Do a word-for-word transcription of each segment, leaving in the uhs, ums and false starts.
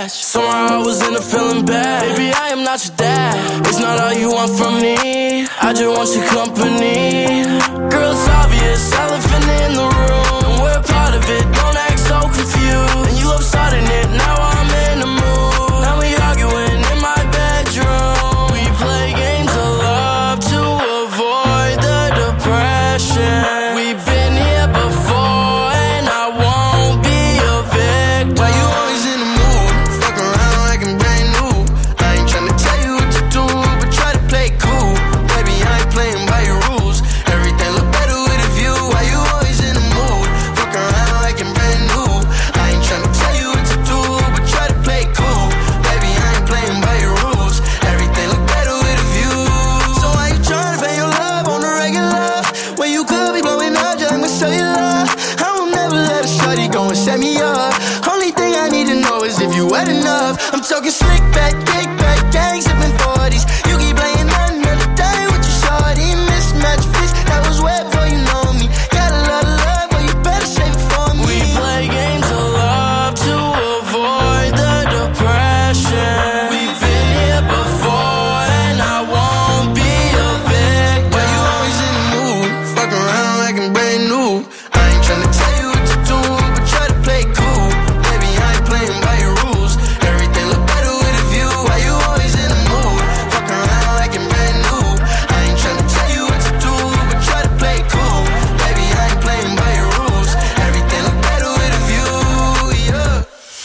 match. Somehow I was in a feeling bad. Baby, I am not your dad. It's not all you want from me. I just want your company. Girl, it's obvious, elephant in the room, and we're part of it. Don't act so confused. And you love starting it. Now I'm in the mood. Now we arguing in my bedroom. We play games of love to avoid the depression. We've been here before, and I won't be a victim. Why you always in the mood? Fuck around like I'm brand new. I ain't tryna tell you what to do, but try to play cool. Baby, I ain't playing by your rules. Everything look better with a view. Why you always in the mood? Fuck around like I'm brand new. I ain't tryna tell you what to do, but try to play cool. Baby, I ain't playing by your rules. Everything look better with a view. So why you tryna fake your love on the regular? When you could be blowing up just like my cellular. I will never let a shawty go and set me up. Only thing I need to know is if you wet enough. I'm talking slick back, kick back, gang sipping forties. You keep playing another day with your shawty. Mismatch fits, that was wet before you know me. Got a lot of love, but you better save it for me. We play games of love to avoid the depression. We've been here before, and I won't be a victim. Why you always in the mood? Fuck around like I'm brand new. I ain't tryna tell you what to do, but try to play cool. Baby, I ain't playing by your rules. Everything look better with a view. Why you always in the mood? Fuck around like I'm brand new. I ain't tryna tell you what to do, but try to play cool. Baby, I ain't playing by your rules. Everything look better with a view, yeah.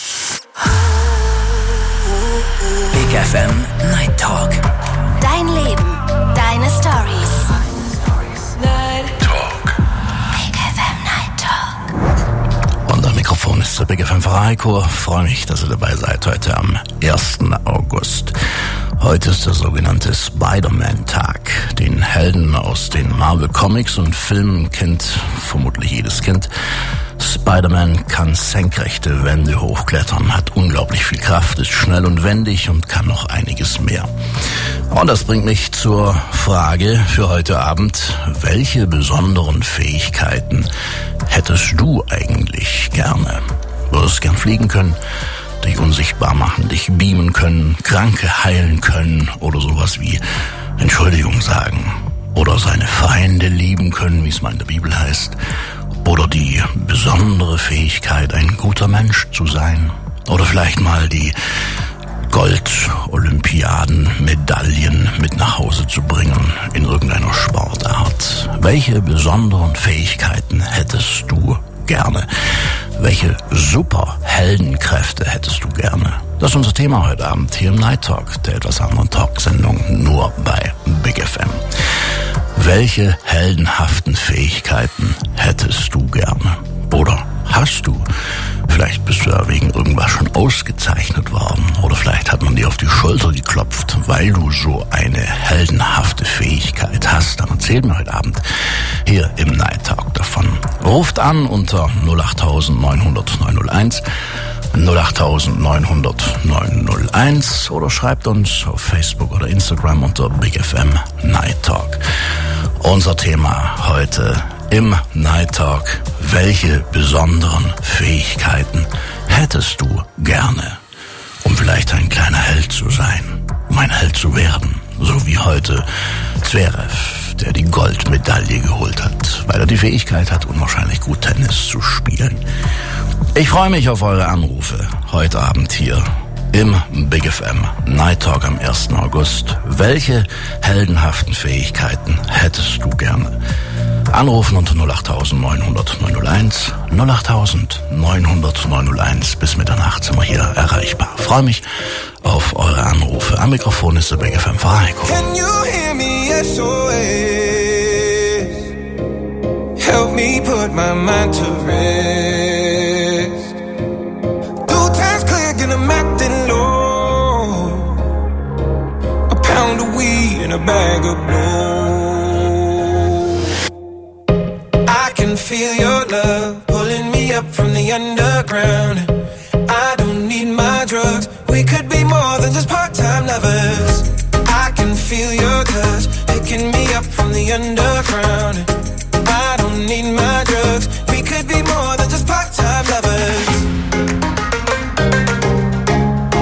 Big F M Night Talk. Dein Leben, deine Stories. Big F M Night Talk. Und am Mikrofon ist der Big F M Heiko. Freue mich, dass ihr dabei seid heute am ersten August. Heute ist der sogenannte Spider-Man-Tag. Den Helden aus den Marvel Comics und Filmen kennt vermutlich jedes Kind. Spider-Man kann senkrechte Wände hochklettern, hat unglaublich viel Kraft, ist schnell und wendig und kann noch einiges mehr. Und das bringt mich zur Frage für heute Abend: Welche besonderen Fähigkeiten hättest du eigentlich gerne? Würdest gern fliegen können, dich unsichtbar machen, dich beamen können, Kranke heilen können oder sowas wie Entschuldigung sagen oder seine Feinde lieben können, wie es mal in der Bibel heißt, oder die besondere Fähigkeit, ein guter Mensch zu sein, oder vielleicht mal die Gold-Olympiaden-Medaillen mit nach Hause zu bringen in irgendeiner Sportart. Welche besonderen Fähigkeiten hättest du gerne? Welche Superheldenkräfte hättest du gerne? Das ist unser Thema heute Abend hier im Night Talk, der etwas anderen Talksendung, nur bei Big F M. Welche heldenhaften Fähigkeiten hättest du gerne? Oder hast du? Vielleicht bist du ja wegen irgendwas schon ausgezeichnet worden. Oder vielleicht hat man dir auf die Schulter geklopft, weil du so eine heldenhafte Fähigkeit hast. Dann erzähl mir heute Abend hier im Night Talk davon. Ruft an unter null acht neun null null neun null eins, null acht neun null null neun null eins oder schreibt uns auf Facebook oder Instagram unter Big F M Night Talk. Unser Thema heute im Night Talk: Welche besonderen Fähigkeiten hättest du gerne, um vielleicht ein kleiner Held zu sein, um ein Held zu werden, so wie heute Zverev, der die Goldmedaille geholt hat, weil er die Fähigkeit hat, unwahrscheinlich gut Tennis zu spielen. Ich freue mich auf eure Anrufe heute Abend hier im Big F M Night Talk am ersten August. Welche heldenhaften Fähigkeiten hättest du gerne? Anrufen unter null acht neun null null neun null eins, null acht neun null null neun null eins. Bis Mitternacht sind wir hier erreichbar. Freue mich auf eure Anrufe. Am Mikrofon ist der Big F M Heiko. Can you hear me? S O S. Help me put my mind to rest. Two times clear, and I'm acting low. A pound of weed and a bag of blow. Feel your love pulling me up from the underground. I don't need my drugs. We could be more than just part-time lovers. I can feel your touch picking me up from the underground. I don't need my drugs. We could be more than just part-time lovers.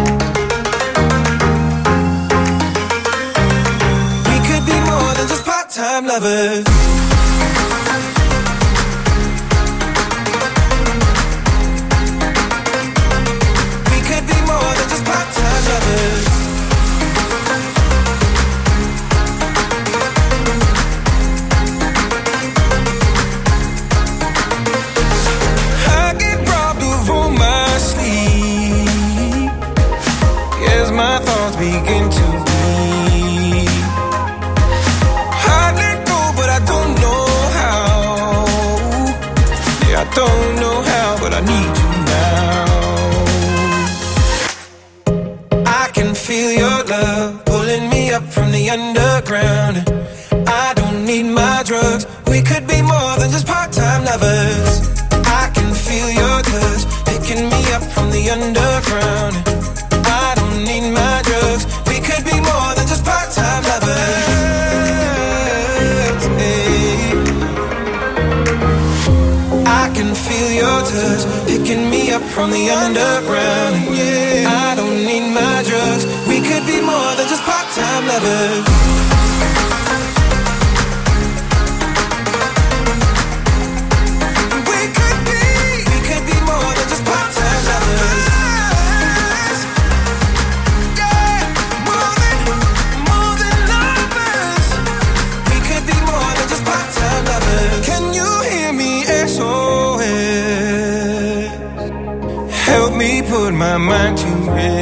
lovers. We could be more than just part-time lovers. I get robbed of all my sleep as my thoughts begin to bleed. I let go, but I don't know how. Yeah, I don't know how, but I need you now. I can feel your love pulling me up from the underground. I don't need my drugs. We could be more than just part-time lovers. I can feel your touch picking me up from the underground. I don't need my drugs. We could be more than just part-time lovers. Hey. I can feel your touch picking me up from the underground. Yeah. I don't need my drugs. We could be more than just part-time lovers. Put my mind to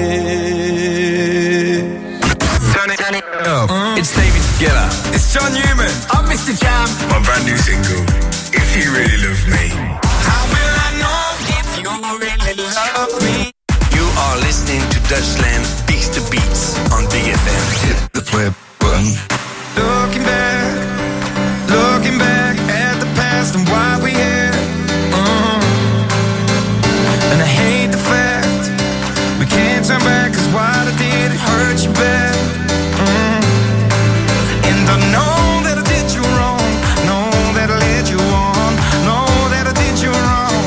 rest. Turn it, turn it up. Mm. It's David Guetta. It's John Newman. I'm Mister Jam. My brand new single, If You Really Love Me. How will I know if you really love me? You are listening to Dutch Slam Beats to Beats on Big F M. Hit the play button. Looking back, looking back at the past and why we here. Mm. And I hate the fact we can't turn back, cause what I did, it hurt you bad. Mm. And I know that I did you wrong, know that I led you on, know that I did you wrong.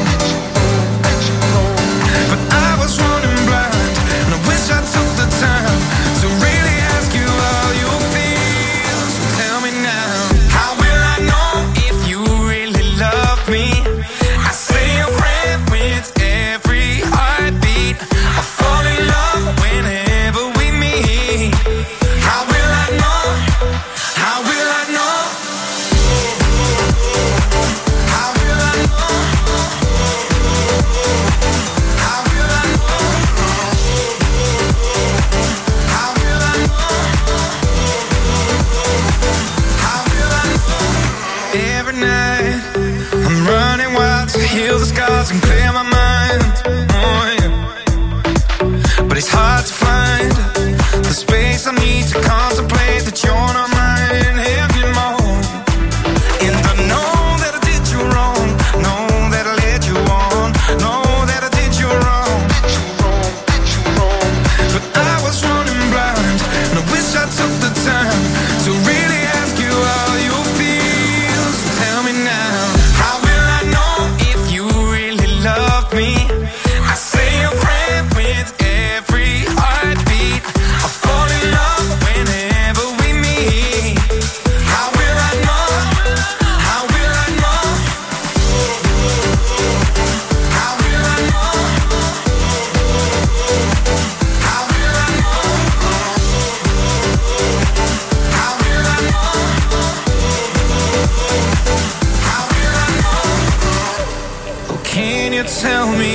But I was running blind, and I wish I took the time to really ask you how you feel. So tell me now, how will I know if you really love me? I say a prayer with every heartbeat. I fall in love whenever we meet. How will I know? How will I know? How will I know? How will I know? How will I know? How will I know? Every night I'm running wild to heal the scars and clear my mind. Oh, yeah. But it's hard to find the space I need to contemplate that you're not mine anymore. And I know that I did you wrong, know that I led you on, know that I did you wrong. But I was running blind, and I wish I took the time to really ask you how you feel. So tell me now, how will I know if you really love me? I say a prayer with every heartbeat. I fall in love whenever we meet. How will I know? How will I know? How will I know? How will I know? How will I know? How will I know? Oh, can you tell me?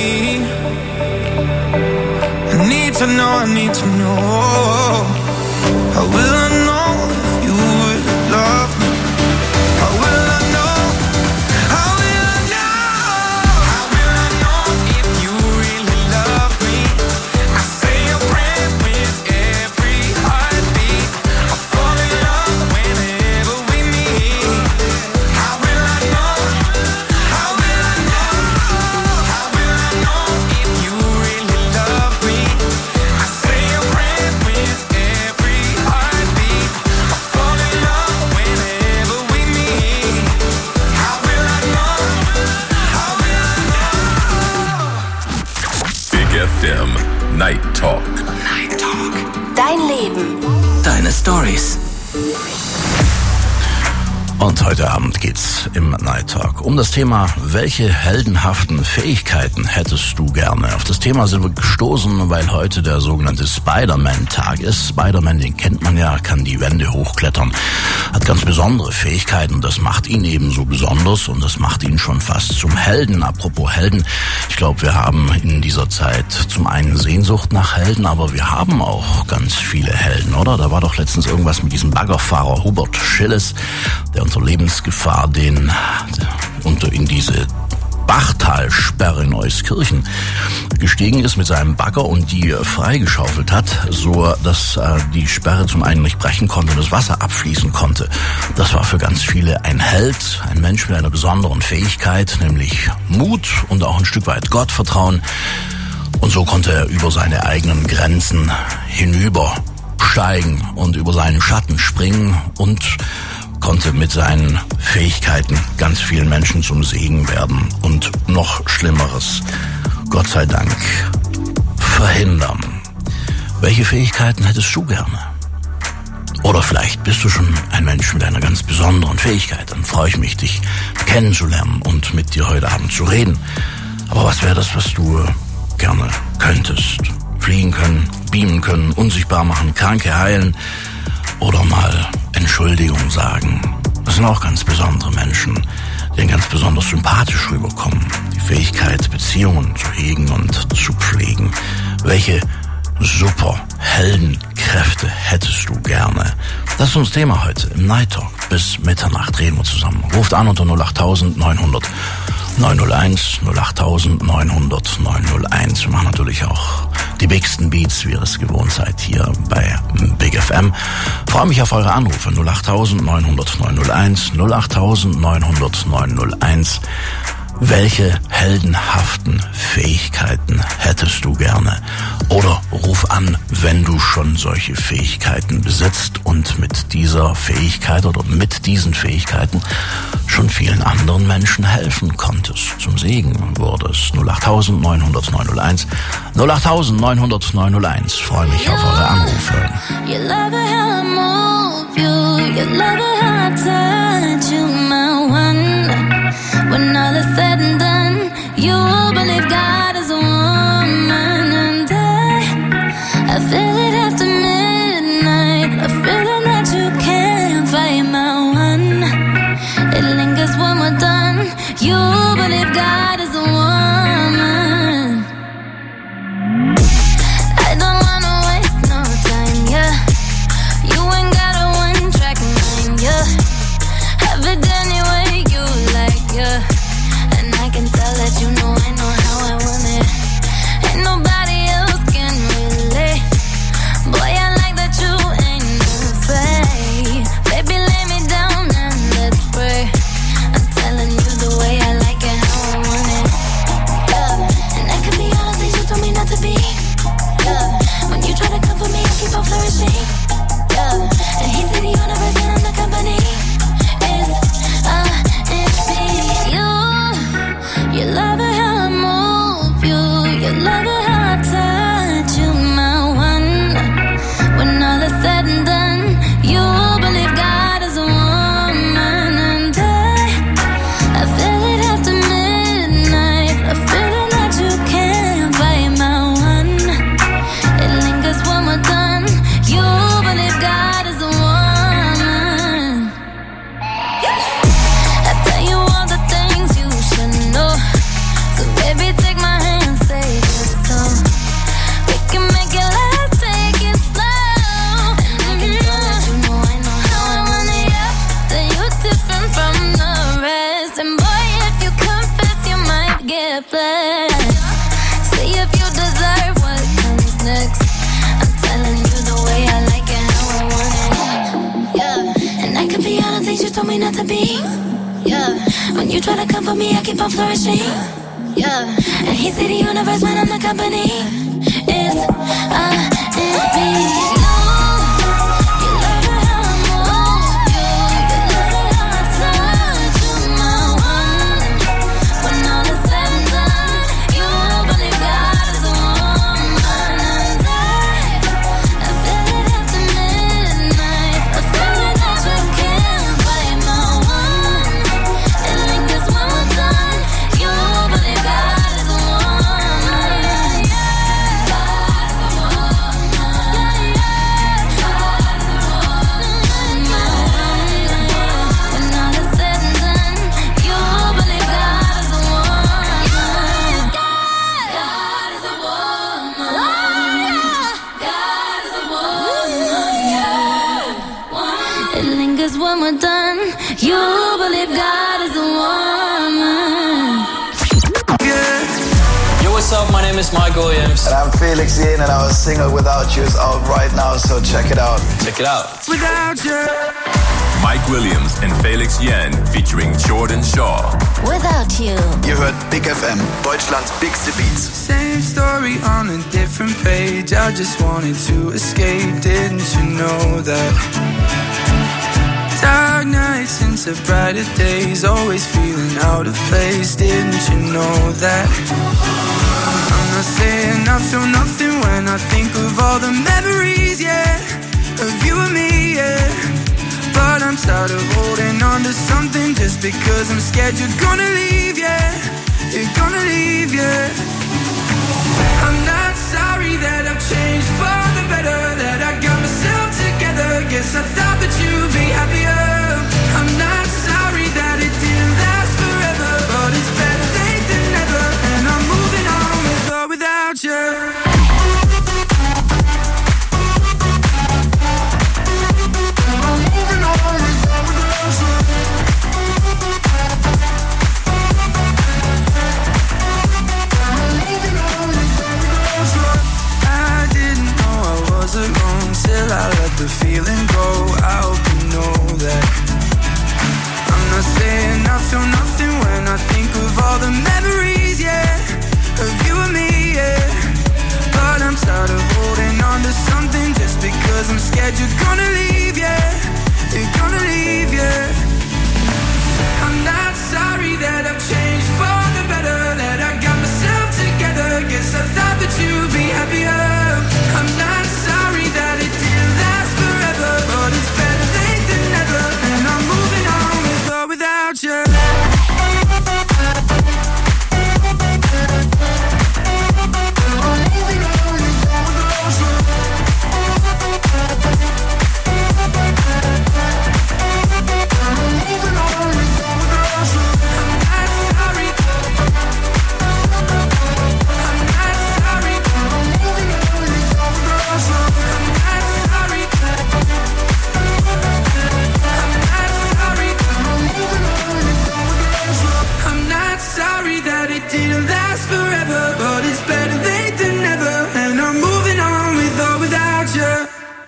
I need to know, I need to know. How will I know if you would love me? How will I know? How will I know? How will I know if you really love me? I say a prayer with every heartbeat. I fall in love whenever we meet. How will I know? How will I know? How will I know if you really love me? I say a prayer with every heartbeat. I fall in love whenever we meet. How will I know? How will I know? Big F M Night Talk. Night Talk. Dein Leben. Deine Stories. Und heute Abend geht's im Night Talk um das Thema, welche heldenhaften Fähigkeiten hättest du gerne? Auf das Thema sind wir gestoßen, weil heute der sogenannte Spider-Man-Tag ist. Spider-Man, den kennt man ja, kann die Wände hochklettern, hat ganz besondere Fähigkeiten. Das macht ihn eben so besonders und das macht ihn schon fast zum Helden. Apropos Helden, ich glaube, wir haben in dieser Zeit zum einen Sehnsucht nach Helden, aber wir haben auch ganz viele Helden, oder? Da war doch letztens irgendwas mit diesem Baggerfahrer Hubert Schilles, der unter Lebensgefahr den unter in diese Bachtalsperre in Euskirchen gestiegen ist mit seinem Bagger und die freigeschaufelt hat, so dass äh, die Sperre zum einen nicht brechen konnte und das Wasser abfließen konnte. Das war für ganz viele ein Held, ein Mensch mit einer besonderen Fähigkeit, nämlich Mut und auch ein Stück weit Gottvertrauen. Und so konnte er über seine eigenen Grenzen hinübersteigen und über seinen Schatten springen und konnte mit seinen Fähigkeiten ganz vielen Menschen zum Segen werden und noch Schlimmeres, Gott sei Dank, verhindern. Welche Fähigkeiten hättest du gerne? Oder vielleicht bist du schon ein Mensch mit einer ganz besonderen Fähigkeit. Dann freue ich mich, dich kennenzulernen und mit dir heute Abend zu reden. Aber was wäre das, was du gerne könntest? Fliegen können, beamen können, unsichtbar machen, Kranke heilen oder mal Entschuldigung sagen. Das sind auch ganz besondere Menschen, die ganz besonders sympathisch rüberkommen. Die Fähigkeit, Beziehungen zu hegen und zu pflegen. Welche super Heldenkräfte hättest du gerne? Das ist unser Thema heute im Night Talk. Bis Mitternacht reden wir zusammen. Ruft an unter null acht neun null null neun null eins, null acht neun null null neun null eins. Wir machen natürlich auch die bigsten Beats, wie ihr es gewohnt seid, hier bei Big F M. Freue mich auf eure Anrufe. null acht neun null null neun null eins, null acht neun null null neun null eins. Welche heldenhaften Fähigkeiten hättest du gerne? Oder ruf an, wenn du schon solche Fähigkeiten besitzt und mit dieser Fähigkeit oder mit diesen Fähigkeiten schon vielen anderen Menschen helfen konntest. Zum Segen wurdest. null acht neun null null neun null eins, null acht neun null null neun null eins. Freue mich auf eure Anrufe. You love it how I move you. You love it how I touch you, my one. When all is said and done, you believe God is a woman, and I, I feel it after midnight, a feeling that you can't fight, my one. It lingers when we're done. You believe God is a woman. I don't wanna waste no time, yeah. You ain't got a one-track mind, yeah. Have it any way you like, yeah. And I can tell that you know I know how I want it. Ain't nobody else can relate. Boy, I like that you ain't afraid. Baby, lay me down and let's pray. I'm telling you the way I like it, how I want it. Yeah, and I could be all the things you told me not to be. Yeah, when you try to come for me, I keep on flourishing. Yeah, and he said the universe and I'm the company. You love it how I move you. You love it how I touch you, my one. When all is said and done, you believe God is a woman, and I, I feel it after midnight, a feeling that you can't fight, my one. It lingers when we're done. You believe God is a woman. I tell you all the things you should know. So baby, take my hand, say this song. We can make it last, take it slow. And I can tell that you know I know how I want it, yeah. That you're different from the rest. And boy, if you confess, you might get blessed. See if you deserve what comes next. I'm telling you the way I like it, how I want it, yeah. And I could be all the things you told me not to be. Yeah, when you try to come for me, I keep on flourishing. Yeah, and he said the universe when I'm the company. It's I and me. My one. when we're done, you believe God is a woman. Yo, what's up? My name is Mike Williams. And I'm Felix Yen, and our single Without You is out right now, so check it out. Check it out. Without You. Mike Williams and Felix Yen featuring Jordan Shaw. Without You. Ihr hört Big F M, Deutschlands bigste Beats. Same story on a different page. I just wanted to escape. Didn't you know that? Dark nights into brighter days. Always feeling out of place. Didn't you know that? I'm not saying I feel nothing when I think of all the memories, yeah, of you and me, yeah. But I'm tired of holding on to something just because I'm scared you're gonna leave, yeah. You're gonna leave, yeah. I'm not sorry that I've changed for the better, that I got myself together. Guess I thought that you'd be happier. I'm not sorry that it didn't last forever, but it's better late than never. And I'm moving on with or without you. Alone till I let the feeling go. I hope you know that I'm not saying I feel nothing when I think of all the memories, yeah, of you and me, yeah. But I'm tired of holding on to something just because I'm scared you're gonna leave, yeah. You're gonna leave, yeah. I'm not sorry that I've changed for the better, that I got myself together. Guess I thought that you'd be happier. I'm not sorry that it didn't last forever, but it's better late than never. And I'm moving on with or without you. Didn't last forever, but it's better late than never. And I'm moving on with or without you.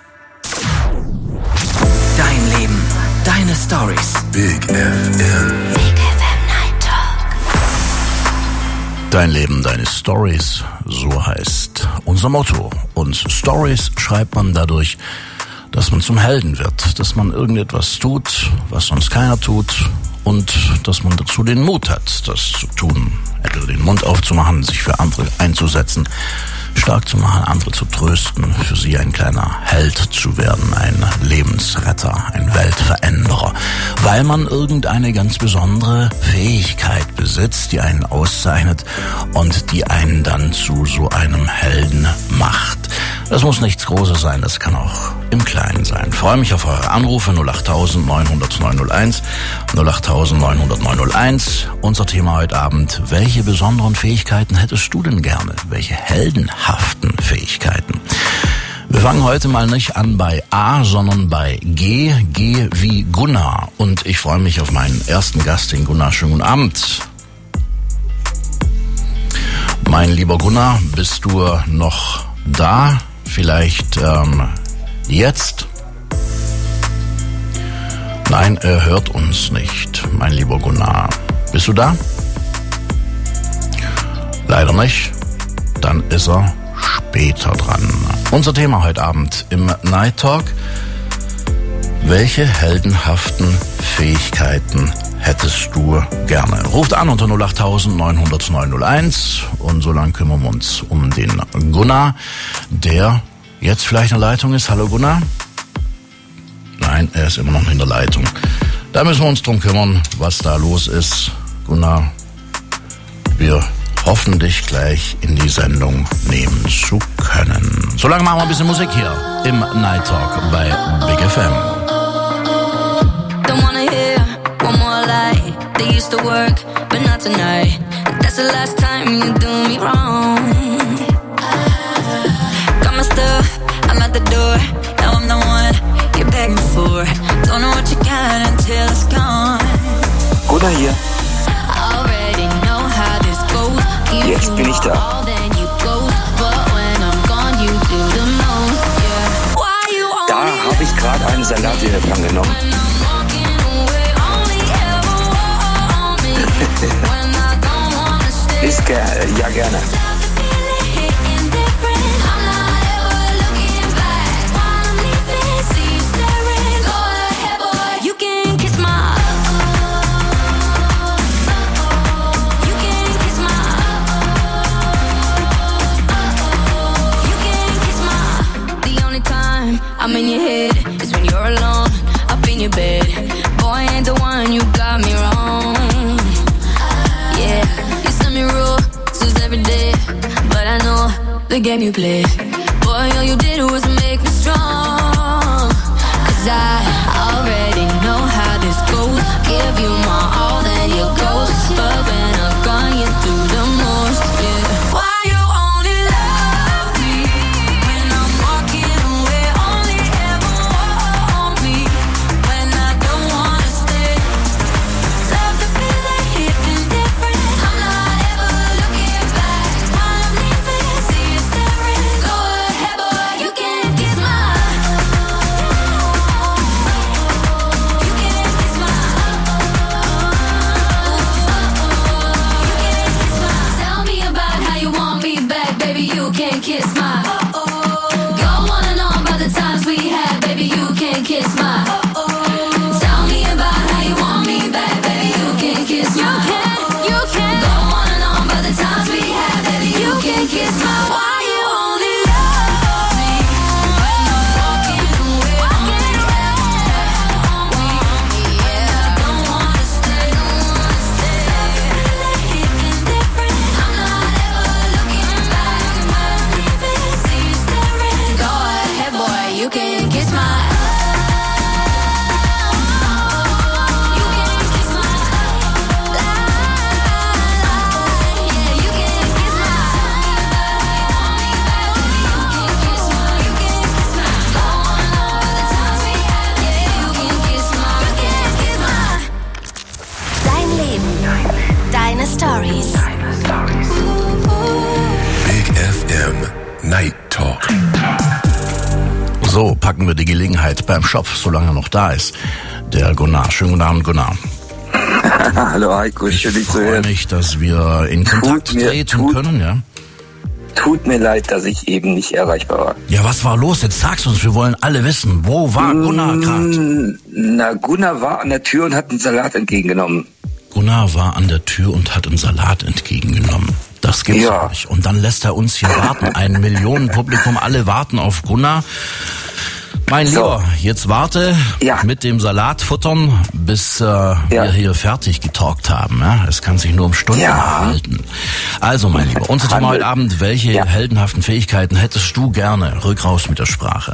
Dein Leben, deine Stories. Big F M. Big F M Night Talk. Dein Leben, deine Stories, so heißt unser Motto. Und Stories schreibt man dadurch, dass man zum Helden wird, dass man irgendetwas tut, was sonst keiner tut, und dass man dazu den Mut hat, das zu tun. Entweder den Mund aufzumachen, sich für andere einzusetzen, stark zu machen, andere zu trösten, für sie ein kleiner Held zu werden, ein Lebensretter, ein Weltveränderer, weil man irgendeine ganz besondere Fähigkeit besitzt, die einen auszeichnet und die einen dann zu so einem Helden macht. Das muss nichts Großes sein, das kann auch im Kleinen sein. Ich freue mich auf eure Anrufe null acht neun null null neun null eins, null acht neun null null neun null eins. Unser Thema heute Abend: Welche besonderen Fähigkeiten hättest du denn gerne? Welche heldenhaften Fähigkeiten? Wir fangen heute mal nicht an bei A, sondern bei G. G wie Gunnar. Und ich freue mich auf meinen ersten Gast, den Gunnar. Schönen guten Abend. Mein lieber Gunnar, bist du noch da? Vielleicht ähm, jetzt? Nein, er hört uns nicht, mein lieber Gunnar. Bist du da? Leider nicht. Dann ist er später dran. Unser Thema heute Abend im Night Talk: Welche heldenhaften Fähigkeiten hättest du gerne? Ruft an unter null acht neun null null neun null eins und so lange kümmern wir uns um den Gunnar, der jetzt vielleicht in der Leitung ist. Hallo Gunnar? Nein, er ist immer noch in der Leitung. Da müssen wir uns drum kümmern, was da los ist. Gunnar, wir hoffen, dich gleich in die Sendung nehmen zu können. Solange machen wir ein bisschen Musik hier im Night Talk bei Big F M. Don't wanna hear one more lie. They used to work, but not tonight. That's the last time you do me wrong. Got my stuff, I'm at the door. Now I'm the one you're begging for. Don't know what you got ja. Da habe ich gerade einen Salat wieder dran genommen. Ist ger- ja gerne. I'm in your head, it's when you're alone, up in your bed. Boy, I ain't the one, you got me wrong. Yeah, you send me rules every day, but I know the game you play. Boy, all you did was make me strong. Cause I already know how this goes. Give you my all, then you go. But when I'm gone, you do the most, yeah. Why you only love me when I'm walking away? Only ever want me when I don't wanna stay. Love to feel like hitting different. I'm not ever looking back. While I'm leaving, see you staring. Go ahead, boy, you can kiss my. You can kiss my. Tell me about how you want me back, baby. You can kiss my. Go on and on about the times we had, baby. You can kiss my. Tell me about how you want me back, baby. You can kiss my. You can, you can. Go on and on about the times we had, baby. You can kiss my. Why you only love me when I'm walking away? Only ever want me, yeah. I don't wanna stay, don't wanna stay. Hitting different. I'm not ever looking back. When I'm leaving, see you staring. Go ahead, boy, you can kiss my. You can kiss my. Yeah, you can kiss my. You can kiss my. You can kiss my. Go on and on about the times we had. Yeah, you can kiss my. You can kiss my. Dein Leben, deine Stories. Big F M Night Talk. So packen wir die Gelegenheit beim Schopf, solange er noch da ist. Der Gunnar. Schönen guten Abend, Gunnar. Hallo Heiko, schön dich Ich zu freue hören. mich, dass wir in Kontakt mir- treten tut- können. Ja. Tut mir leid, dass ich eben nicht erreichbar war. ja, was war los? Jetzt sag's uns, wir wollen alle wissen. Wo war Gunnar gerade? Mm, Na, Gunnar war an der Tür und hat einen Salat entgegengenommen. Gunnar war an der Tür und hat einen Salat entgegengenommen. Das gibt's Ja. doch nicht. Und dann lässt er uns hier warten. Ein Millionenpublikum, alle warten auf Gunnar. Mein So. Lieber, jetzt warte Ja. mit dem Salat futtern, bis äh, wir hier fertig getalkt haben. Ja? Es kann sich nur um Stunden Ja. halten. Also, mein Lieber, unser Thema Handel. heute Abend, welche Ja. heldenhaften Fähigkeiten hättest du gerne? Rück raus mit der Sprache.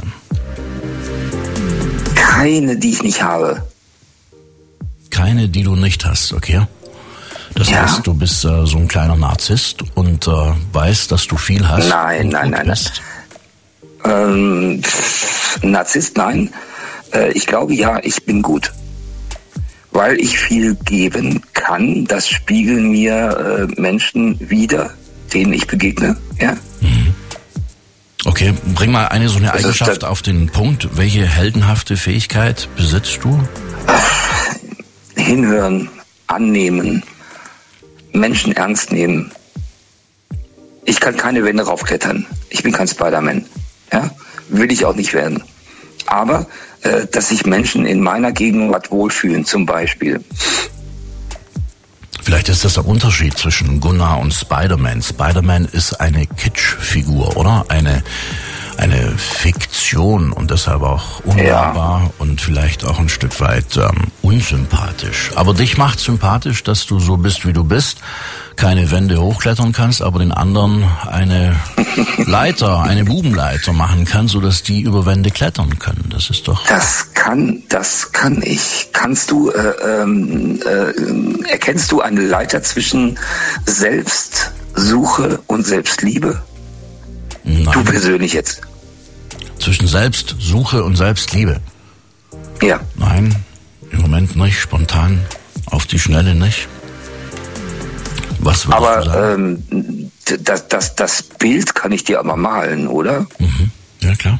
Keine, die ich nicht habe. Keine, die du nicht hast, okay? Das Ja. heißt, du bist äh, so ein kleiner Narzisst und äh, weißt, dass du viel hast. Nein, und nein, gut nein, nein. bist. Ähm, pff, Narzisst, nein. Äh, ich glaube, ja, ich bin gut. Weil ich viel geben kann, das spiegeln mir äh, Menschen wider, denen ich begegne. Ja. Okay, bring mal eine so eine Das ist Eigenschaft der- auf den Punkt. Welche heldenhafte Fähigkeit besitzt du? Hinhören, annehmen, Menschen ernst nehmen. Ich kann keine Wände raufklettern. Ich bin kein Spider-Man. Ja? Will ich auch nicht werden. Aber, äh, dass sich Menschen in meiner Gegenwart wohlfühlen, zum Beispiel. Vielleicht ist das der Unterschied zwischen Gunnar und Spider-Man. Spider-Man ist eine Kitschfigur, oder? Eine, eine Fiktion und deshalb auch unnahbar und vielleicht auch ein Stück weit ähm, unsympathisch. Aber dich macht sympathisch, dass du so bist, wie du bist, keine Wände hochklettern kannst, aber den anderen eine Leiter, eine Bubenleiter machen kannst, sodass die über Wände klettern können. Das ist doch... Das kann, das kann ich. Kannst du, äh, ähm, äh, erkennst du eine Leiter zwischen Selbstsuche und Selbstliebe? Nein. Du persönlich jetzt? Zwischen Selbstsuche und Selbstliebe? Ja. Nein, im Moment nicht, spontan, auf die Schnelle nicht. Was würdest du Aber sagen? ähm, das, das, das Bild kann ich dir aber malen, oder? Mhm. Ja, klar.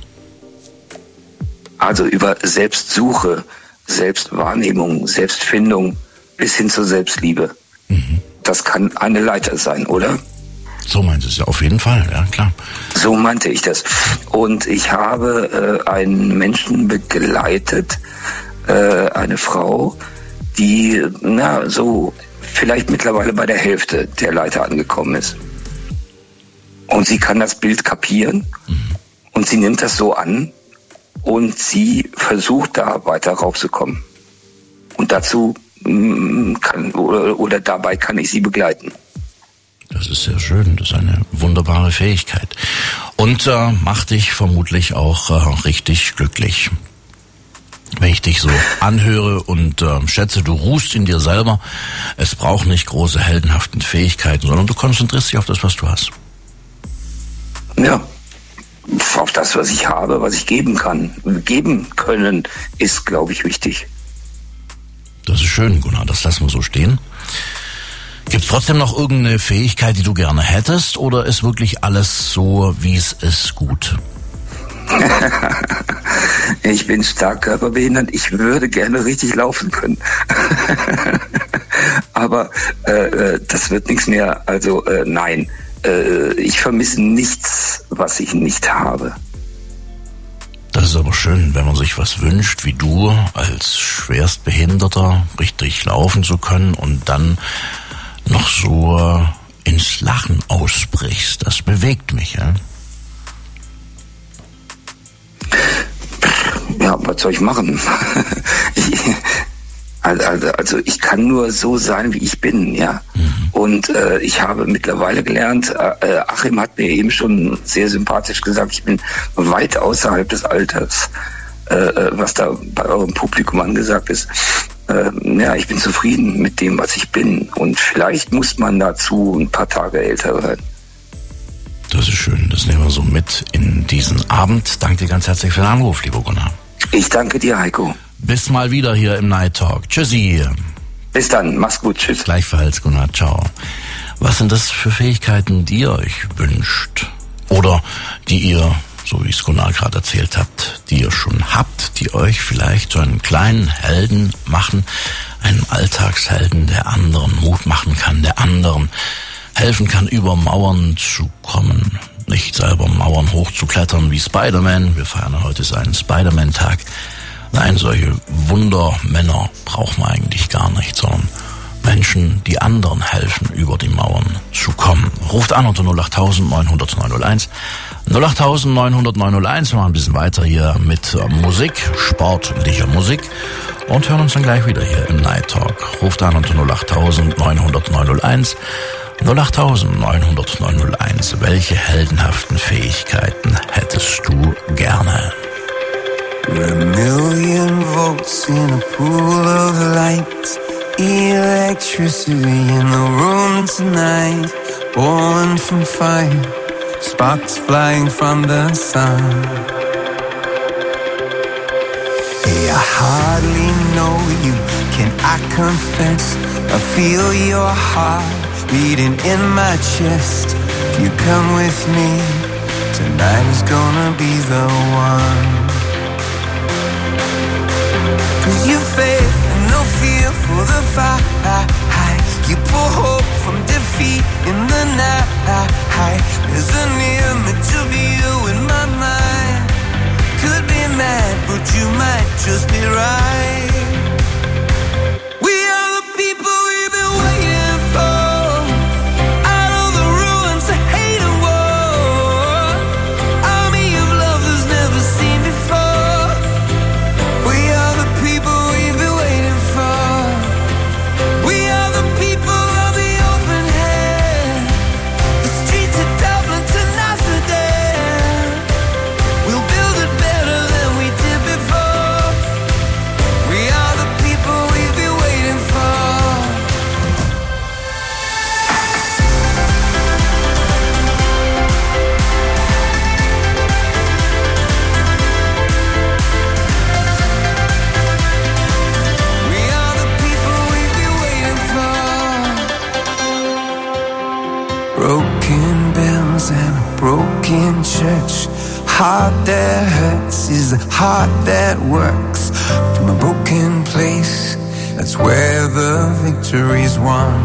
Also über Selbstsuche, Selbstwahrnehmung, Selbstfindung bis hin zur Selbstliebe. Mhm. Das kann eine Leiter sein, oder? So meinst du es ja auf jeden Fall, ja klar. So meinte ich das. Und ich habe äh, einen Menschen begleitet, äh, eine Frau, die na so vielleicht mittlerweile bei der Hälfte der Leiter angekommen ist. Und sie kann das Bild kapieren mhm. und sie nimmt das so an und sie versucht da weiter raufzukommen. Und dazu mh, kann oder, oder dabei kann ich sie begleiten. Das ist sehr schön, das ist eine wunderbare Fähigkeit. Und äh, macht dich vermutlich auch äh, richtig glücklich. Wenn ich dich so anhöre und äh, schätze, du ruhst in dir selber. Es braucht nicht große heldenhaften Fähigkeiten, sondern du konzentrierst dich auf das, was du hast. Ja, auf das, was ich habe, was ich geben kann. Geben können ist, glaube ich, wichtig. Das ist schön, Gunnar, das lassen wir so stehen. Gibt es trotzdem noch irgendeine Fähigkeit, die du gerne hättest, oder ist wirklich alles so, wie es ist, gut? Ich bin stark körperbehindert, ich würde gerne richtig laufen können. Aber äh, das wird nichts mehr, also äh, nein. Äh, ich vermisse nichts, was ich nicht habe. Das ist aber schön, wenn man sich was wünscht, wie du als Schwerstbehinderter richtig laufen zu können und dann noch so ins Lachen ausbrichst. Das bewegt mich, ja? Ja, was soll ich machen? ich, also, also ich kann nur so sein, wie ich bin, ja. Mhm. Und äh, ich habe mittlerweile gelernt, äh, Achim hat mir eben schon sehr sympathisch gesagt, ich bin weit außerhalb des Alters, äh, was da bei eurem Publikum angesagt ist. Äh, ja, ich bin zufrieden mit dem, was ich bin. Und vielleicht muss man dazu ein paar Tage älter werden. Das ist schön, das nehmen wir so mit in diesen Abend. Danke dir ganz herzlich für den Anruf, lieber Gunnar. Ich danke dir, Heiko. Bis mal wieder hier im Night Talk. Tschüssi. Bis dann, mach's gut, tschüss. Gleichfalls, Gunnar, ciao. Was sind das für Fähigkeiten, die ihr euch wünscht? Oder die ihr, so wie es Gunnar gerade erzählt habt, die ihr schon habt, die euch vielleicht zu einem kleinen Helden machen, einem Alltagshelden, der anderen Mut machen kann, der anderen helfen kann, über Mauern zu kommen. Nicht selber Mauern hochzuklettern wie Spider-Man. Wir feiern heute seinen Spider-Man-Tag. Nein, solche Wundermänner braucht man eigentlich gar nicht, sondern Menschen, die anderen helfen, über die Mauern zu kommen. Ruft an unter null acht neun null null neun null eins. null acht neun null null neun null eins. Wir machen ein bisschen weiter hier mit Musik, sportlicher Musik und hören uns dann gleich wieder hier im Night Talk. Ruft an unter null acht neun null neun null eins. null acht neun null neun null eins. Welche heldenhaften Fähigkeiten hättest du gerne? We're a million volts in a pool of light. Electricity in the room tonight. Born from fire. Sparks flying from the sun. Hey, I hardly know you, can I confess? I feel your heart beating in my chest. If you come with me, tonight is gonna be the one. Cause you faith and no fear for the fight. You pull hope from defeat in the night. There's an image of you in my mind. Could be mad, but you might just be right. We are the people we've been waiting for. Out of the ruins of hate and war. Army of lovers never seen before. We are the people we've been waiting for. We are the people of the open hand. The broken bells and a broken church. Heart that hurts is a heart that works. From a broken place, that's where the victory's won.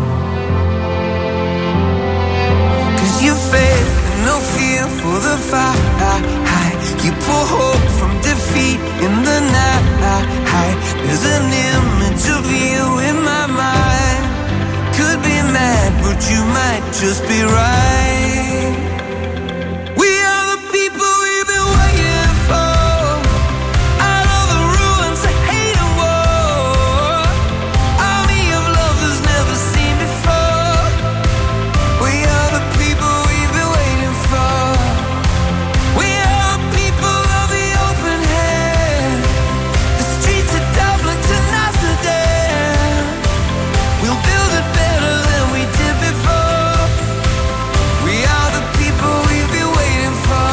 Cause you faith and no fear for the fight. You pull hope from defeat in the night. There's an image of you in my mind. Could be mad, but you might just be right. We are the people we've been waiting for. Out of the ruins of hate and war. Army of lovers never seen before. We are the people we've been waiting for. We are the people of the open hand. The streets of Dublin to Amsterdam. We'll build it better than we did before. We are the people we've been waiting for.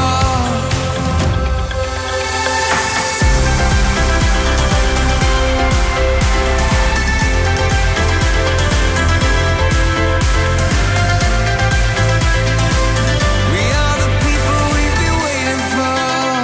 We are the people we've been waiting for.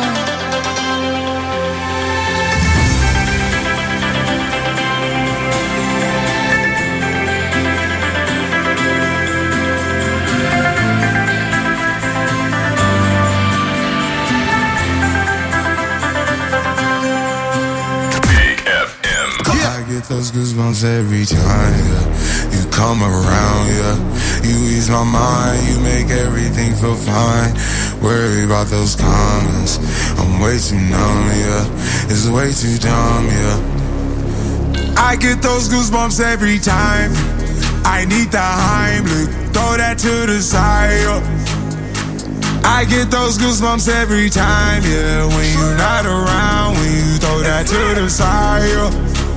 Big F M. I get those goosebumps every time, yeah. You come around, yeah. You ease my mind, you make everything feel fine. Worry about those comments, I'm way too numb, yeah. It's way too dumb, yeah. I get those goosebumps every time. I need the Heimlich, throw that to the side, yeah. I get those goosebumps every time, yeah. When you're not around, when you throw that to the side, yeah.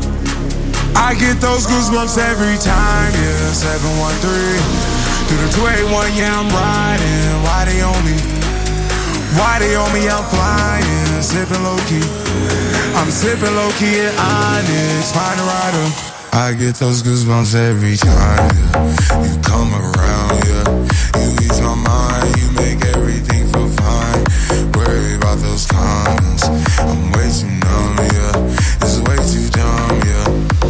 I get those goosebumps every time, yeah. seven one three through the two eight one, yeah, I'm riding. Why they on me? Why they on me? I'm flying, sipping low key. I'm sipping low key at Onyx, find a rider. I get those goosebumps every time, yeah. You come around, yeah. You ease my mind, you make everything feel fine. Worry about those comments, I'm way too numb, yeah. It's way too dumb, yeah.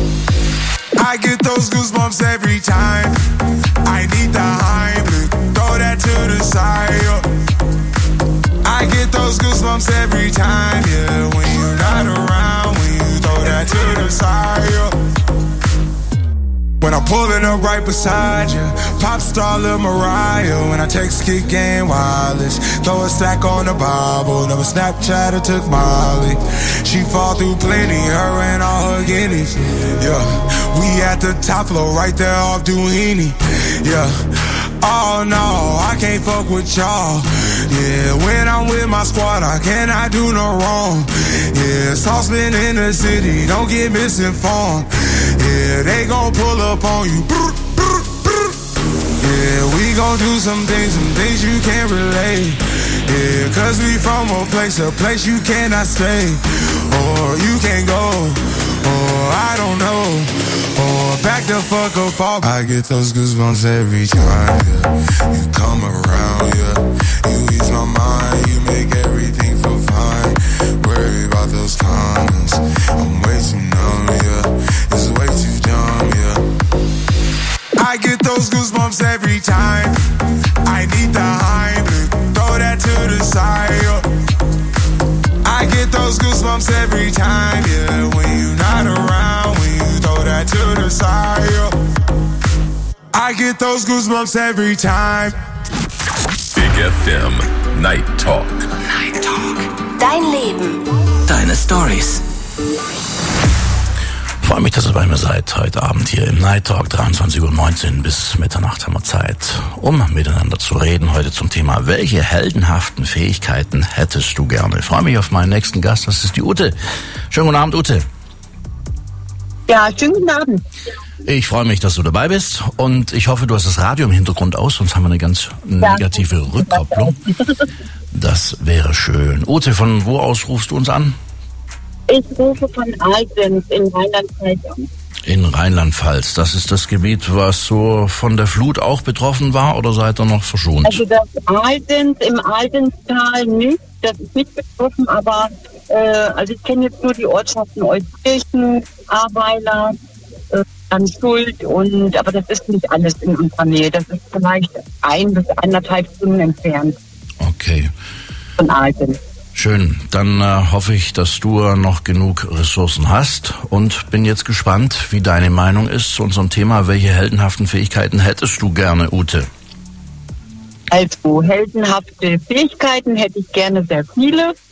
I get those goosebumps every time. I need the Heimlich, throw that to the side, yeah. I get those goosebumps every time, yeah. When you're not around, when you throw that to the side, yeah. When I'm pulling up right beside you, pop star Lil Mariah. When I text Kick Game Wireless, throw a stack on the Bible. Never Snapchat or took Molly. She fall through plenty, her and all her guineas. Yeah, we at the top floor, right there off Duini. Yeah, oh no, I can't fuck with y'all. Yeah, when I'm with my squad, I cannot do no wrong. Yeah, saucepan in the city, don't get misinformed. Yeah, they gon' pull up on you. Yeah, we gon' do some things, some things you can't relate. Yeah, cause we from a place, a place you cannot stay. Or you can't go, or I don't know. Or back the fuck up off. I get those goosebumps every time, yeah. You come around, yeah. You ease my mind, you make everything feel fine. Worry about those comments, I'm way too numb, yeah. It's way too dumb, yeah. I get those goosebumps every time. I need the Heimlich, throw that to the side, yeah. I get those goosebumps every time, yeah. When you're not around, when you throw that to the side, yeah. I get those goosebumps every time. Big F M Night Talk. Night Talk. Dein Leben. Deine Stories. Ich freue mich, dass ihr bei mir seid heute Abend hier im Night Talk. dreiundzwanzig Uhr neunzehn bis Mitternacht haben wir Zeit, um miteinander zu reden. Heute zum Thema, welche heldenhaften Fähigkeiten hättest du gerne? Ich freue mich auf meinen nächsten Gast, das ist die Ute. Schönen guten Abend, Ute. Ja, schönen guten Abend. Ich freue mich, dass du dabei bist und ich hoffe, du hast das Radio im Hintergrund aus, sonst haben wir eine ganz negative ja. Rückkopplung. Das wäre schön. Ute, von wo aus rufst du uns an? Ich rufe von Altens in Rheinland-Pfalz an. In Rheinland-Pfalz. Das ist das Gebiet, was so von der Flut auch betroffen war, oder seid ihr noch verschont? Also das Aldens, im Aldenstal nicht, das ist nicht betroffen, aber äh, also ich kenne jetzt nur die Ortschaften Euskirchen, Ahrweiler, äh, dann Schuld und aber das ist nicht alles in unserer Nähe. Das ist vielleicht ein bis anderthalb Stunden entfernt. Okay. Von Aldens. Schön, dann äh, hoffe ich, dass du noch genug Ressourcen hast und bin jetzt gespannt, wie deine Meinung ist zu unserem Thema. Welche heldenhaften Fähigkeiten hättest du gerne, Ute? Also heldenhafte Fähigkeiten hätte ich gerne sehr viele.